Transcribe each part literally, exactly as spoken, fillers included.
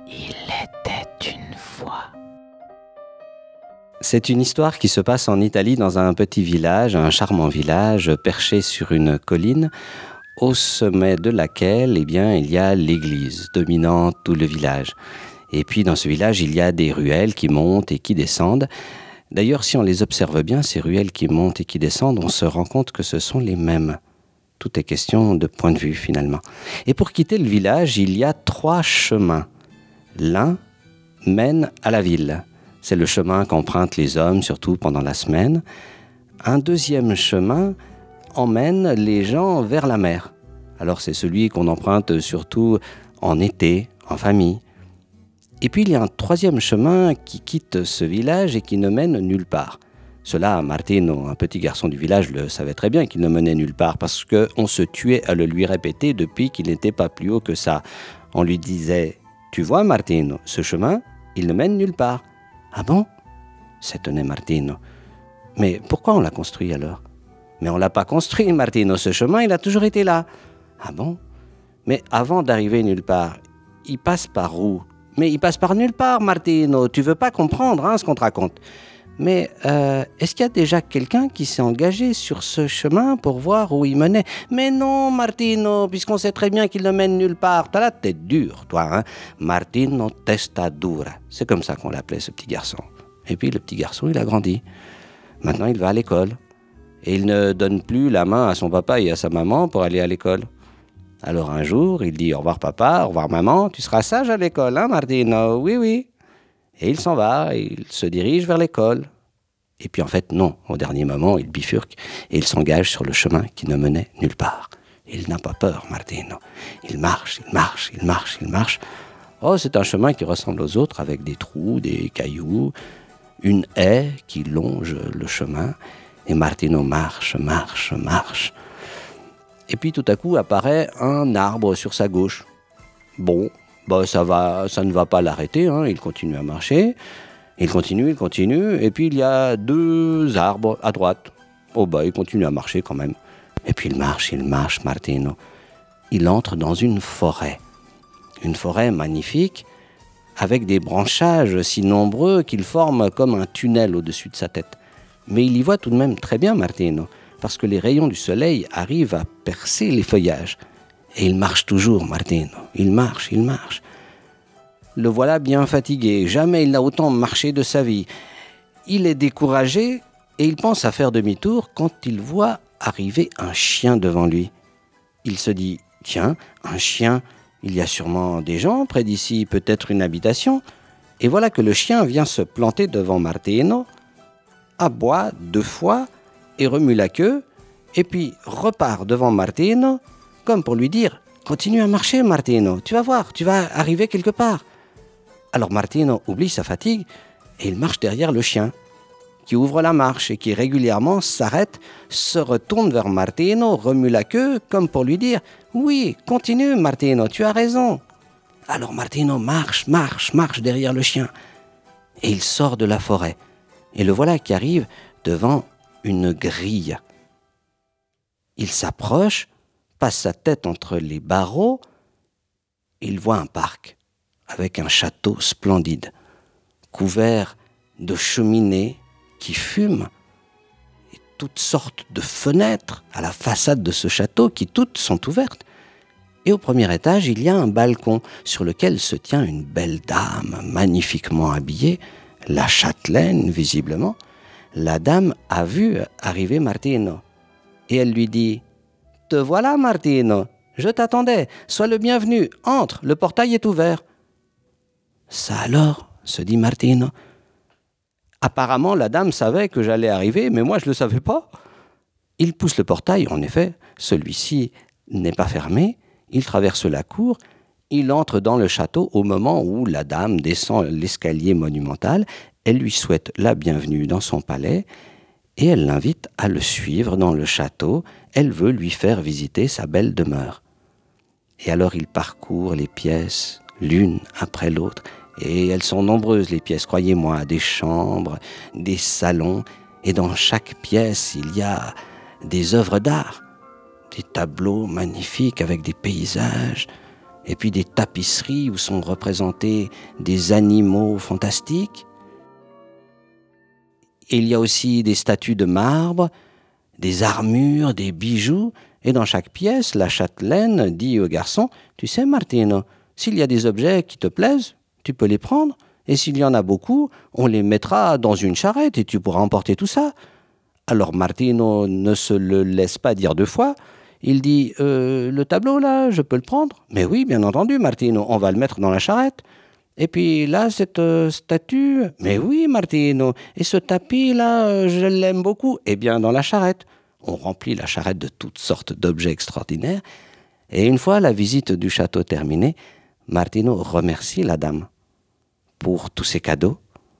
Il était une fois. C'est une histoire qui se passe en Italie dans un petit village, un charmant village perché sur une colline, au sommet de laquelle eh bien, il y a l'église dominant tout le village. Et puis dans ce village, il y a des ruelles qui montent et qui descendent. D'ailleurs, si on les observe bien, ces ruelles qui montent et qui descendent, on se rend compte que ce sont les mêmes. Tout est question de point de vue finalement. Et pour quitter le village, il y a trois chemins. L'un mène à la ville. C'est le chemin qu'empruntent les hommes, surtout pendant la semaine. Un deuxième chemin emmène les gens vers la mer. Alors c'est celui qu'on emprunte surtout en été, en famille. Et puis il y a un troisième chemin qui quitte ce village et qui ne mène nulle part. Cela, Martino, un petit garçon du village, le savait très bien qu'il ne menait nulle part parce qu'on se tuait à le lui répéter depuis qu'il n'était pas plus haut que ça. On lui disait « Tu vois, Martino, ce chemin, il ne mène nulle part. » « Ah bon ?» s'étonnait Martino. « Mais pourquoi on l'a construit alors ?»« Mais on ne l'a pas construit, Martino. Ce chemin, il a toujours été là. »« Ah bon ? Mais avant d'arriver nulle part, il passe par où ?»« Mais il passe par nulle part, Martino. Tu ne veux pas comprendre hein, ce qu'on te raconte. » Mais euh, est-ce qu'il y a déjà quelqu'un qui s'est engagé sur ce chemin pour voir où il menait ? Mais non, Martino, puisqu'on sait très bien qu'il ne mène nulle part. T'as la tête dure, toi, hein ? Martino testa dura. C'est comme ça qu'on l'appelait, ce petit garçon. Et puis le petit garçon, il a grandi. Maintenant, il va à l'école. Et il ne donne plus la main à son papa et à sa maman pour aller à l'école. Alors un jour, il dit « Au revoir papa, au revoir maman, tu seras sage à l'école, hein, Martino ? Oui, oui. » Et il s'en va, et il se dirige vers l'école. Et puis en fait, non, au dernier moment, il bifurque et il s'engage sur le chemin qui ne menait nulle part. Il n'a pas peur, Martino. Il marche, il marche, il marche, il marche. Oh, c'est un chemin qui ressemble aux autres, avec des trous, des cailloux, une haie qui longe le chemin. Et Martino marche, marche, marche. Et puis tout à coup apparaît un arbre sur sa gauche. Bon, bah, ça, va, ça ne va pas l'arrêter, hein. Il continue à marcher. Il continue, il continue, et puis il y a deux arbres à droite. Oh bah, il continue à marcher quand même. Et puis il marche, il marche, Martino. Il entre dans une forêt. Une forêt magnifique, avec des branchages si nombreux qu'ils forment comme un tunnel au-dessus de sa tête. Mais il y voit tout de même très bien, Martino, parce que les rayons du soleil arrivent à percer les feuillages. Et il marche toujours, Martino. Il marche, il marche. Le voilà bien fatigué. Jamais il n'a autant marché de sa vie. Il est découragé et il pense à faire demi-tour quand il voit arriver un chien devant lui. Il se dit « Tiens, un chien, il y a sûrement des gens près d'ici, peut-être une habitation. » Et voilà que le chien vient se planter devant Martino, aboie deux fois et remue la queue, et puis repart devant Martino, comme pour lui dire « Continue à marcher, Martino, tu vas voir, tu vas arriver quelque part. » Alors Martino oublie sa fatigue et il marche derrière le chien, qui ouvre la marche et qui régulièrement s'arrête, se retourne vers Martino, remue la queue, comme pour lui dire « Oui, continue, Martino, tu as raison. » Alors Martino marche, marche, marche derrière le chien. Et il sort de la forêt. Et le voilà qui arrive devant une grille. Il s'approche, passe sa tête entre les barreaux, et il voit un parc avec un château splendide, couvert de cheminées qui fument, et toutes sortes de fenêtres à la façade de ce château qui toutes sont ouvertes. Et au premier étage, il y a un balcon sur lequel se tient une belle dame magnifiquement habillée, la châtelaine visiblement. La dame a vu arriver Martino et elle lui dit « Te voilà, Martino, je t'attendais, sois le bienvenu, entre, le portail est ouvert. » Ça alors, se dit Martino. Apparemment, la dame savait que j'allais arriver, mais moi je ne le savais pas. Il pousse le portail, en effet, celui-ci n'est pas fermé. Il traverse la cour, il entre dans le château au moment où la dame descend l'escalier monumental. Elle lui souhaite la bienvenue dans son palais et elle l'invite à le suivre dans le château. Elle veut lui faire visiter sa belle demeure. Et alors il parcourt les pièces, l'une après l'autre, et elles sont nombreuses les pièces, croyez-moi, des chambres, des salons, et dans chaque pièce il y a des œuvres d'art. Des tableaux magnifiques avec des paysages, et puis des tapisseries où sont représentés des animaux fantastiques. Et il y a aussi des statues de marbre, des armures, des bijoux. Et dans chaque pièce, la châtelaine dit au garçon, « Tu sais, Martino, s'il y a des objets qui te plaisent, tu peux les prendre. Et s'il y en a beaucoup, on les mettra dans une charrette et tu pourras emporter tout ça. » Alors Martino ne se le laisse pas dire deux fois. Il dit euh, « Le tableau, là, je peux le prendre ?»« Mais oui, bien entendu, Martino, on va le mettre dans la charrette. » Et puis là, cette euh, statue, « Mais oui, Martino, et ce tapis-là, euh, je l'aime beaucoup. » Eh bien, dans la charrette. On remplit la charrette de toutes sortes d'objets extraordinaires. Et une fois la visite du château terminée, Martino remercie la dame pour tous ces cadeaux.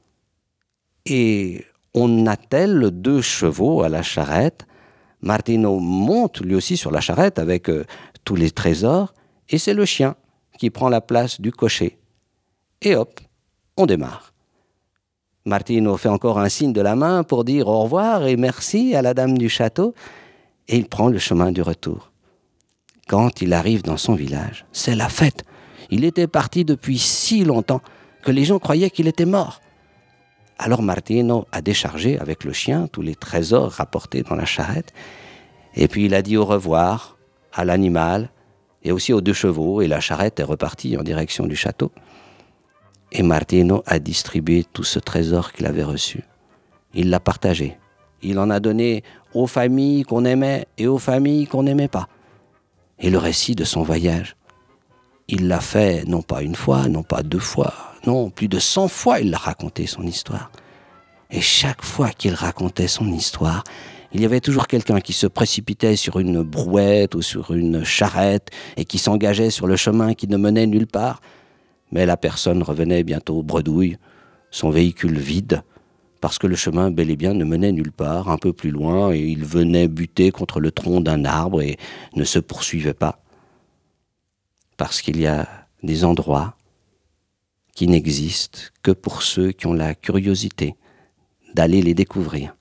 Et on attelle deux chevaux à la charrette. Martino monte lui aussi sur la charrette avec euh, tous les trésors. Et c'est le chien qui prend la place du cocher. Et hop, on démarre. Martino fait encore un signe de la main pour dire au revoir et merci à la dame du château. Et il prend le chemin du retour. Quand il arrive dans son village, c'est la fête. Il était parti depuis si longtemps que les gens croyaient qu'il était mort. Alors Martino a déchargé avec le chien tous les trésors rapportés dans la charrette. Et puis il a dit au revoir à l'animal et aussi aux deux chevaux. Et la charrette est repartie en direction du château. Et Martino a distribué tout ce trésor qu'il avait reçu. Il l'a partagé. Il en a donné aux familles qu'on aimait et aux familles qu'on n'aimait pas. Et le récit de son voyage, il l'a fait non pas une fois, non pas deux fois, non, plus de cent fois il l'a raconté son histoire. Et chaque fois qu'il racontait son histoire, il y avait toujours quelqu'un qui se précipitait sur une brouette ou sur une charrette et qui s'engageait sur le chemin qui ne menait nulle part. Mais la personne revenait bientôt bredouille, son véhicule vide, parce que le chemin bel et bien ne menait nulle part, un peu plus loin, et il venait buter contre le tronc d'un arbre et ne se poursuivait pas. Parce qu'il y a des endroits qui n'existent que pour ceux qui ont la curiosité d'aller les découvrir.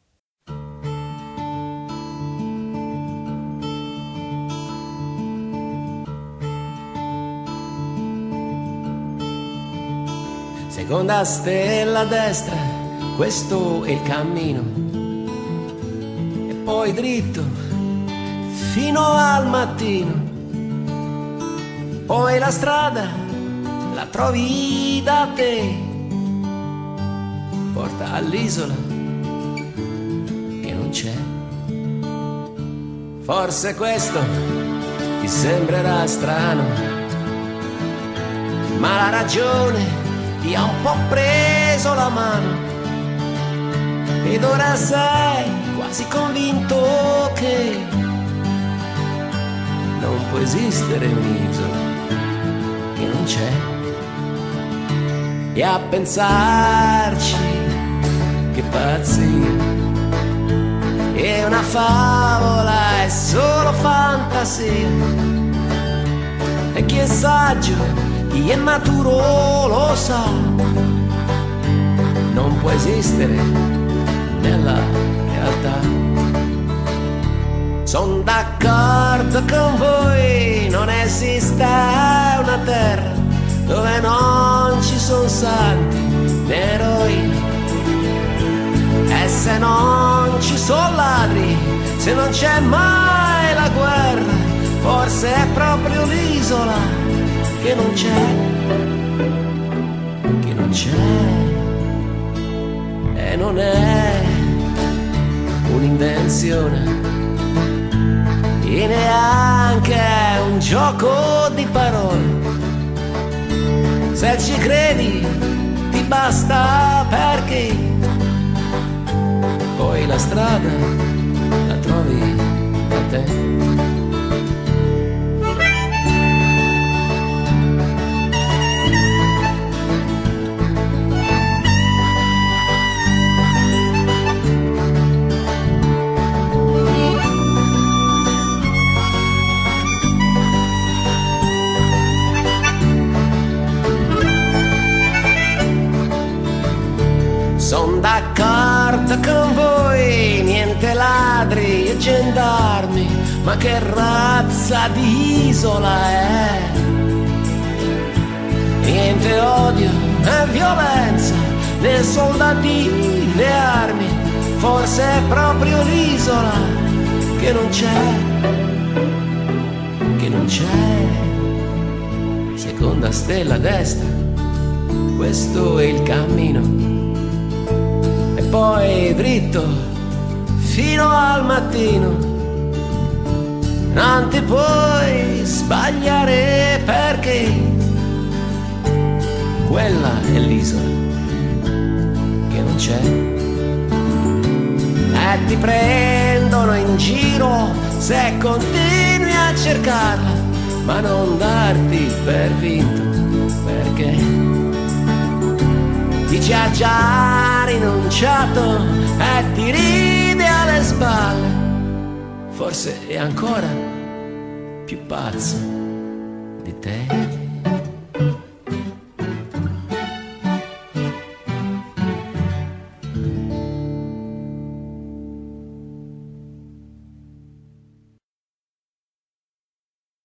Seconda stella a destra, questo è il cammino. E poi dritto fino al mattino. Poi la strada la trovi da te, porta all'isola che non c'è. Forse questo ti sembrerà strano, ma la ragione ti ha un po' preso la mano ed ora sei quasi convinto che non può esistere un'isola che non c'è. E a pensarci, che pazzia, è una favola, è solo fantasia. E chi è saggio, chi è maturo lo sa, non può esistere nella realtà. Sono d'accordo con voi, non esiste una terra dove non ci sono santi né eroi. E se non ci sono ladri, se non c'è mai la guerra, forse è proprio l'isola che non c'è, che non c'è, e non è un'invenzione e neanche un gioco di parole. Se ci credi ti basta, perché poi la strada la trovi a te. Sono d'accordo con voi, niente ladri e gendarmi, ma che razza di isola è? niente odio e violenza, né soldati né armi, forse è proprio l'isola che non c'è, che non c'è. Seconda stella a destra, questo è il cammino, e poi dritto fino al mattino. Non ti puoi sbagliare perché quella è l'isola che non c'è. E ti prendono in giro se continui a cercarla, ma non darti per vinto, perché ti ci ha già rinunciato e ti ride alle spalle. Forse è ancora più pazzo di te.